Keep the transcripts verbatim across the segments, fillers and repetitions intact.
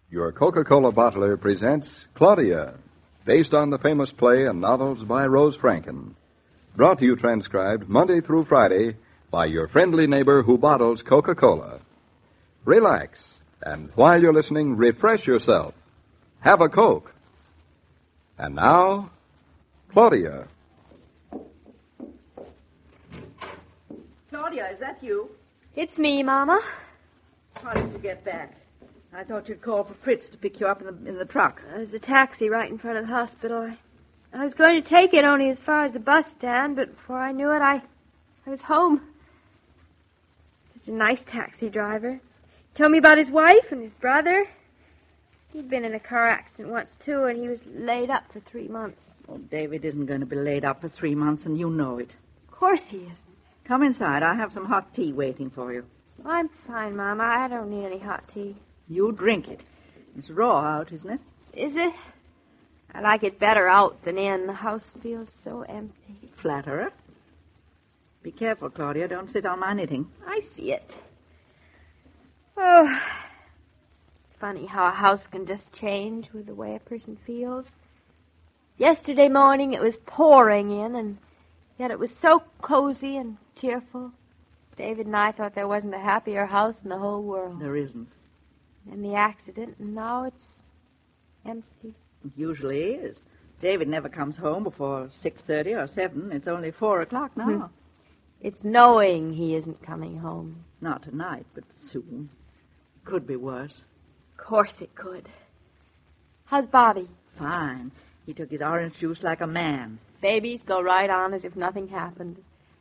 Your Coca-Cola bottler presents Claudia, based on the famous play and novels by Rose Franken. Brought to you transcribed Monday through Friday by your friendly neighbor who bottles Coca-Cola. Relax, and while you're listening, refresh yourself. Have a Coke. And now, Claudia. Claudia, is that you? It's me, Mama. How did you get back? I thought you'd call for Fritz to pick you up in the, in the truck. There's a taxi right in front of the hospital. I, I was going to take it only as far as the bus stand, but before I knew it, I, I was home. Such a nice taxi driver. Told me about his wife and his brother. He'd been in a car accident once, too, and he was laid up for three months. Oh, David isn't going to be laid up for three months, and you know it. Of course he isn't. Come inside. I have some hot tea waiting for you. I'm fine, Mama. I don't need any hot tea. You drink it. It's raw out, isn't it? Is it? I like it better out than in. The house feels so empty. Flatterer. Be careful, Claudia. Don't sit on my knitting. I see it. Oh, it's funny how a house can just change with the way a person feels. Yesterday morning it was pouring in, and yet it was so cozy and cheerful. David and I thought there wasn't a happier house in the whole world. There isn't. And the accident, and now it's empty. It usually is. David never comes home before six thirty or seven. It's only four o'clock now. Hmm. It's knowing he isn't coming home. Not tonight, but soon. Could be worse. Of course it could. How's Bobby? Fine. He took his orange juice like a man. Babies go right on as if nothing happened.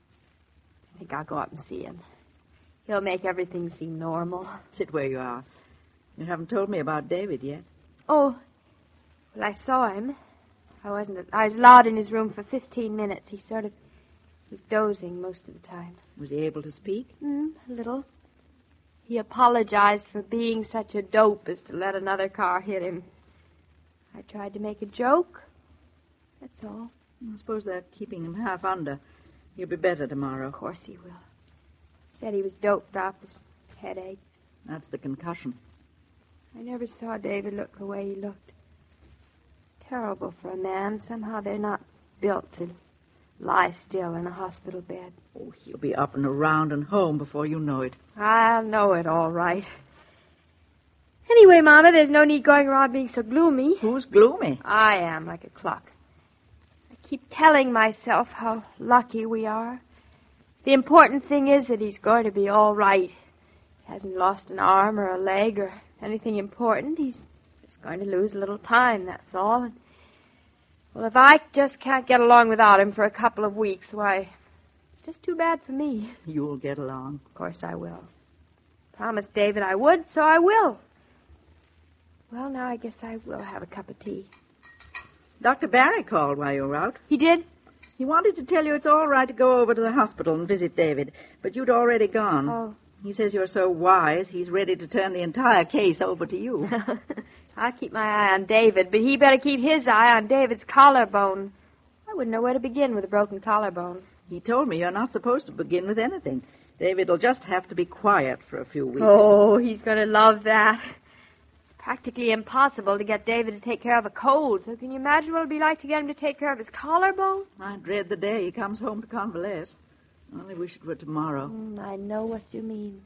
I think I'll go up and see him. He'll make everything seem normal. Sit where you are. You haven't told me about David yet. Oh, well, I saw him. I wasn't. I was allowed in his room for fifteen minutes. He sort of was dozing most of the time. Was he able to speak? Mm, a little. He apologized for being such a dope as to let another car hit him. I tried to make a joke. That's all. I suppose they're keeping him half under. He'll be better tomorrow. Of course he will. Said he was doped off his headache. That's the concussion. I never saw David look the way he looked. Terrible for a man. Somehow they're not built to lie still in a hospital bed. Oh, he'll be up and around and home before you know it. I'll know it all right. Anyway, Mama, there's no need going around being so gloomy. Who's gloomy? I am, like a clock. I keep telling myself how lucky we are. The important thing is that he's going to be all right. He hasn't lost an arm or a leg or anything important. He's just going to lose a little time, that's all. And, well, if I just can't get along without him for a couple of weeks, why, it's just too bad for me. You'll get along. Of course I will. Promised David I would, so I will. Well, now I guess I will have a cup of tea. Doctor Barry called while you were out. He did? He wanted to tell you it's all right to go over to the hospital and visit David, but you'd already gone. Oh. He says you're so wise, he's ready to turn the entire case over to you. I'll keep my eye on David, but he better keep his eye on David's collarbone. I wouldn't know where to begin with a broken collarbone. He told me you're not supposed to begin with anything. David will just have to be quiet for a few weeks. Oh, he's going to love that. It's practically impossible to get David to take care of a cold, so can you imagine what it'll be like to get him to take care of his collarbone? I dread the day he comes home to convalesce. I only wish it were tomorrow. Mm, I know what you mean.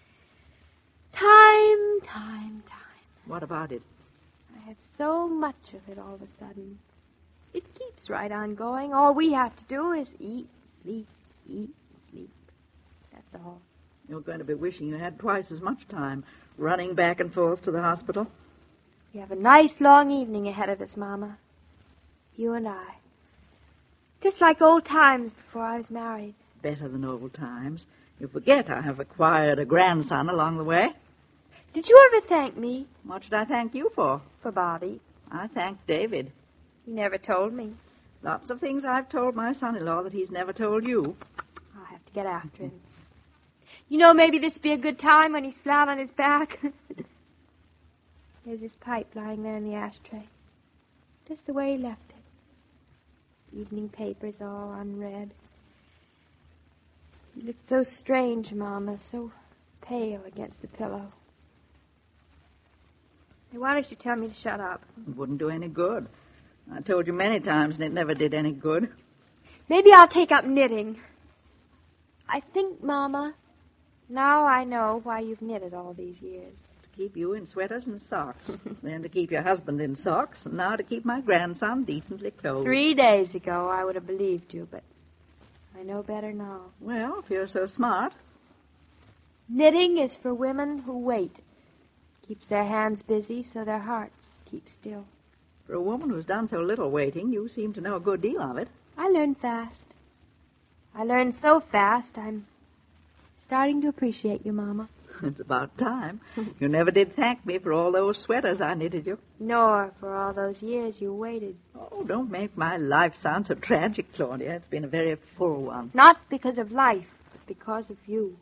Time, time, time. What about it? I have so much of it all of a sudden. It keeps right on going. All we have to do is eat, sleep, eat, sleep. That's all. You're going to be wishing you had twice as much time, running back and forth to the hospital. We have a nice long evening ahead of us, Mama. You and I. Just like old times before I was married. Better than old times. You forget I have acquired a grandson along the way. Did you ever thank me? What should I thank you for? For Bobby. I thanked David. He never told me. Lots of things I've told my son-in-law that he's never told you. I'll have to get after him. You know, maybe this'd be a good time when he's flat on his back. There's his pipe lying there in the ashtray. Just the way he left it. Evening papers all unread. He looked so strange, Mama, so pale against the pillow. Why don't you tell me to shut up? It wouldn't do any good. I told you many times, and it never did any good. Maybe I'll take up knitting. I think, Mama, now I know why you've knitted all these years. To keep you in sweaters and socks. Then to keep your husband in socks, and now to keep my grandson decently clothed. Three days ago, I would have believed you, but I know better now. Well, if you're so smart. Knitting is for women who wait. Keeps their hands busy so their hearts keep still. For a woman who's done so little waiting, you seem to know a good deal of it. I learn fast. I learn so fast, I'm starting to appreciate you, Mama. It's about time. You never did thank me for all those sweaters I knitted you. Nor for all those years you waited. Oh, don't make my life sound so tragic, Claudia. It's been a very full one. Not because of life, but because of you.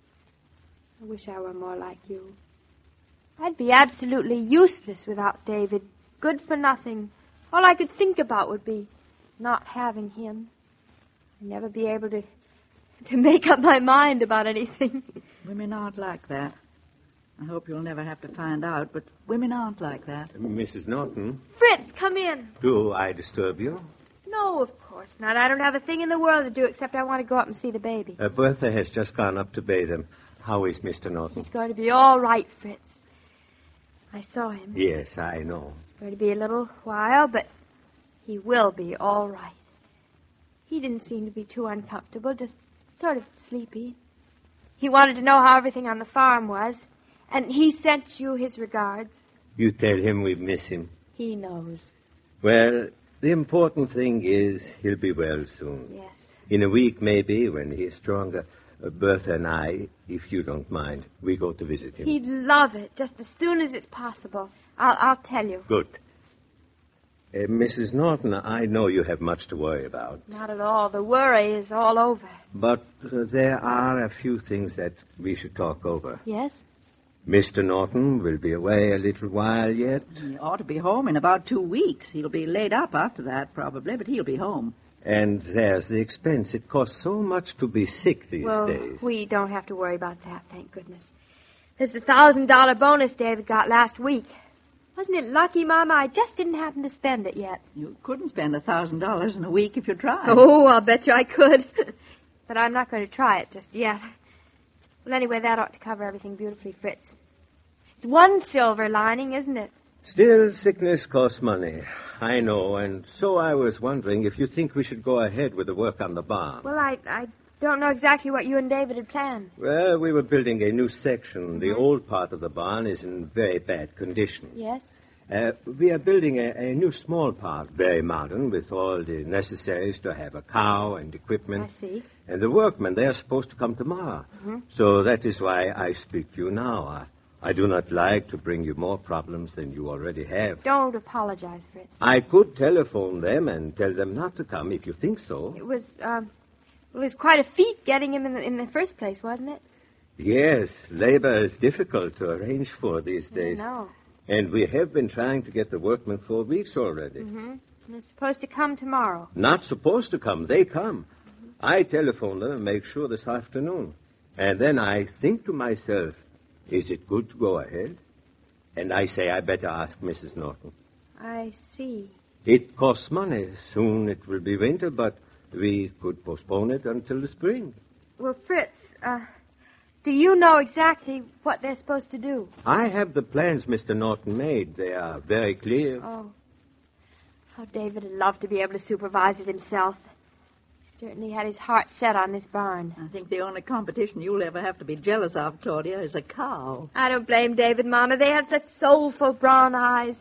I wish I were more like you. I'd be absolutely useless without David. Good for nothing. All I could think about would be not having him. I'd never be able to to make up my mind about anything. Women aren't like that. I hope you'll never have to find out, but women aren't like that. Missus Norton? Fritz, come in. Do I disturb you? No, of course not. I don't have a thing in the world to do except I want to go up and see the baby. Uh, Bertha has just gone up to bathe him. How is Mister Norton? He's going to be all right, Fritz. I saw him. Yes, I know. It's going to be a little while, but he will be all right. He didn't seem to be too uncomfortable, just sort of sleepy. He wanted to know how everything on the farm was, and he sent you his regards. You tell him we miss him. He knows. Well, the important thing is he'll be well soon. Yes. In a week, maybe, when he's stronger, uh, Bertha and I, if you don't mind, we go to visit him. He'd love it, just as soon as it's possible. I'll, I'll tell you. Good. Uh, Missus Norton, I know you have much to worry about. Not at all. The worry is all over. But uh, there are a few things that we should talk over. Yes? Mister Norton will be away a little while yet. He ought to be home in about two weeks. He'll be laid up after that, probably, but he'll be home. And there's the expense. It costs so much to be sick these well, days. We don't have to worry about that, thank goodness. There's the thousand dollar bonus David got last week. Wasn't it lucky, Mama? I just didn't happen to spend it yet. You couldn't spend a thousand dollars in a week if you tried. Oh, I'll bet you I could. But I'm not going to try it just yet. Well, anyway, that ought to cover everything beautifully, Fritz. It's one silver lining, isn't it? Still, sickness costs money. I know, and so I was wondering if you think we should go ahead with the work on the barn. Well, I, I don't know exactly what you and David had planned. Well, we were building a new section. The Mm-hmm. old part of the barn is in very bad condition. Yes? Uh, we are building a, a new small part, very modern, with all the necessaries to have a cow and equipment. I see. And the workmen, they are supposed to come tomorrow. Mm-hmm. So that is why I speak to you now. I, I do not like to bring you more problems than you already have. Don't apologize, Fritz. I could telephone them and tell them not to come if you think so. It was, um, well, it was quite a feat getting him in the, in the first place, wasn't it? Yes, labor is difficult to arrange for these days. I know. And we have been trying to get the workmen for weeks already. Mm-hmm. And it's supposed to come tomorrow. Not supposed to come. They come. Mm-hmm. I telephone them and make sure this afternoon. And then I think to myself, is it good to go ahead? And I say I better ask Missus Norton. I see. It costs money. Soon it will be winter, but we could postpone it until the spring. Well, Fritz, uh, do you know exactly what they're supposed to do? I have the plans Mister Norton made. They are very clear. Oh. How David would love to be able to supervise it himself. He certainly had his heart set on this barn. I think the only competition you'll ever have to be jealous of, Claudia, is a cow. I don't blame David, Mama. They have such soulful brown eyes.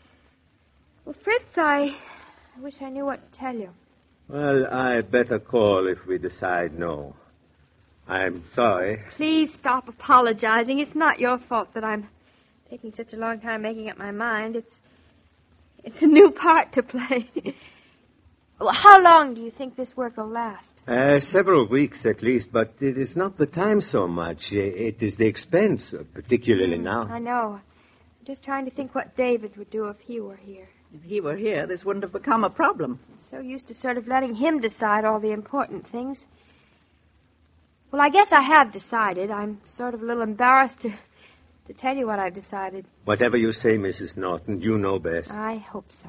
Well, Fritz, I, I wish I knew what to tell you. Well, I'd better call if we decide no. I'm sorry. Please stop apologizing. It's not your fault that I'm taking such a long time making up my mind. It's it's a new part to play. Well, how long do you think this work will last? Uh, several weeks at least, but it is not the time so much. It is the expense, particularly now. I know. I'm just trying to think what David would do if he were here. If he were here, this wouldn't have become a problem. I'm so used to sort of letting him decide all the important things. Well, I guess I have decided. I'm sort of a little embarrassed to to tell you what I've decided. Whatever you say, Missus Norton, you know best. I hope so.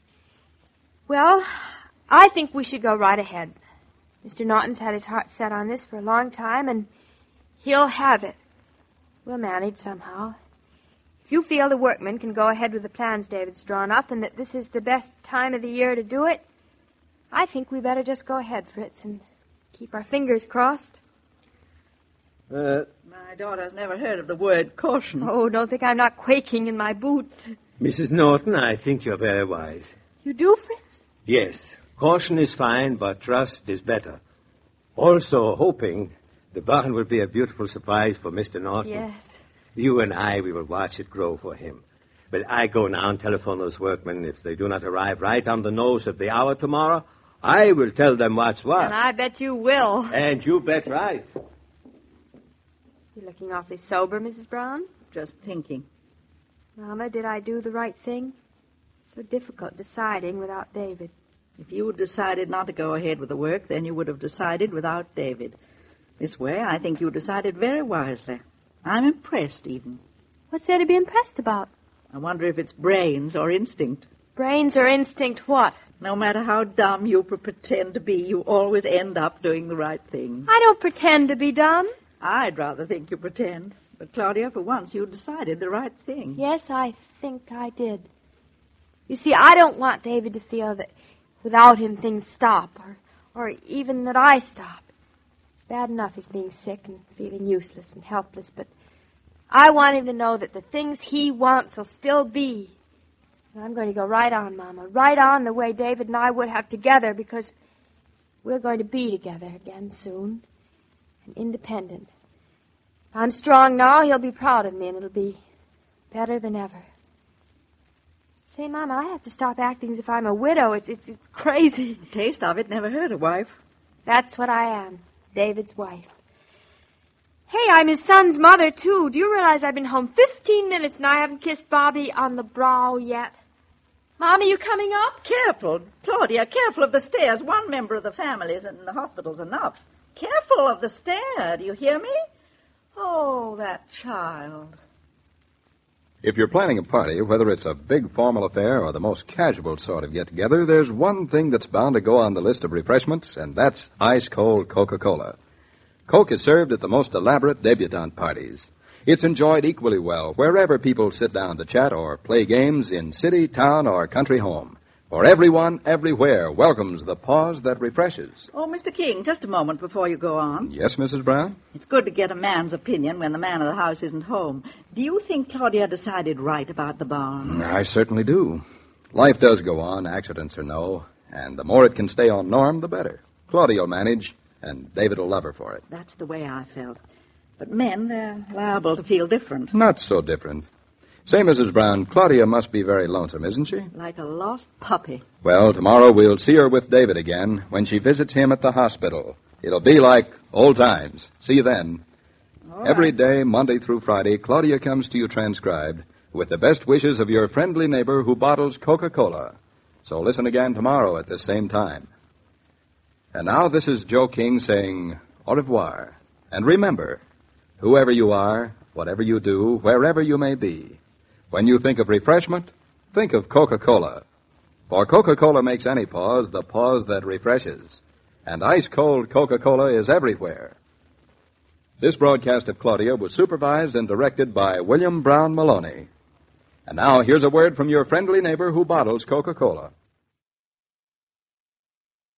Well, I think we should go right ahead. Mister Norton's had his heart set on this for a long time, and he'll have it. We'll manage somehow. If you feel the workmen can go ahead with the plans David's drawn up and that this is the best time of the year to do it, I think we better just go ahead, Fritz, and keep our fingers crossed. Uh, My daughter's never heard of the word caution. Oh, don't think I'm not quaking in my boots. Missus Norton, I think you're very wise. You do, Fritz? Yes, caution is fine, but trust is better. Also, hoping the barn will be a beautiful surprise for Mister Norton. Yes. You and I, we will watch it grow for him. But I go now and telephone those workmen. If they do not arrive right on the nose of the hour tomorrow, I will tell them what's what. And I bet you will. And you bet right. You're looking awfully sober, Missus Brown. Just thinking. Mama, did I do the right thing? So difficult deciding without David. If you had decided not to go ahead with the work, then you would have decided without David. This way, I think you decided very wisely. I'm impressed, even. What's there to be impressed about? I wonder if it's brains or instinct. Brains or instinct what? No matter how dumb you pretend to be, you always end up doing the right thing. I don't pretend to be dumb. I'd rather think you pretend. But, Claudia, for once, you decided the right thing. Yes, I think I did. You see, I don't want David to feel that without him things stop, or, or even that I stop. It's bad enough his being sick and feeling useless and helpless, but I want him to know that the things he wants will still be. And I'm going to go right on, Mama, right on the way David and I would have together, because we're going to be together again soon, and independent. If I'm strong now, he'll be proud of me, and it'll be better than ever. Say, Mama, I have to stop acting as if I'm a widow. It's, it's, it's crazy. The taste of it never hurt a wife. That's what I am, David's wife. Hey, I'm his son's mother, too. Do you realize I've been home fifteen minutes and I haven't kissed Bobby on the brow yet? Mom, are you coming up? Careful, Claudia, careful of the stairs. One member of the family is in the hospital's enough. Careful of the stair, do you hear me? Oh, that child. If you're planning a party, whether it's a big formal affair or the most casual sort of get-together, there's one thing that's bound to go on the list of refreshments, and that's ice-cold Coca-Cola. Coke is served at the most elaborate debutante parties. It's enjoyed equally well wherever people sit down to chat or play games in city, town, or country home. For everyone, everywhere, welcomes the pause that refreshes. Oh, Mister King, just a moment before you go on. Yes, Missus Brown? It's good to get a man's opinion when the man of the house isn't home. Do you think Claudia decided right about the barn? I certainly do. Life does go on, accidents or no, and the more it can stay on norm, the better. Claudia will manage, and David will love her for it. That's the way I felt. But men, they're liable to feel different. Not so different. Say, Missus Brown, Claudia must be very lonesome, isn't she? Like a lost puppy. Well, tomorrow we'll see her with David again when she visits him at the hospital. It'll be like old times. See you then. All right. Every day, Monday through Friday, Claudia comes to you transcribed with the best wishes of your friendly neighbor who bottles Coca-Cola. So listen again tomorrow at the same time. And now this is Joe King saying au revoir. And remember, whoever you are, whatever you do, wherever you may be, when you think of refreshment, think of Coca-Cola. For Coca-Cola makes any pause the pause that refreshes. And ice-cold Coca-Cola is everywhere. This broadcast of Claudia was supervised and directed by William Brown Maloney. And now here's a word from your friendly neighbor who bottles Coca-Cola.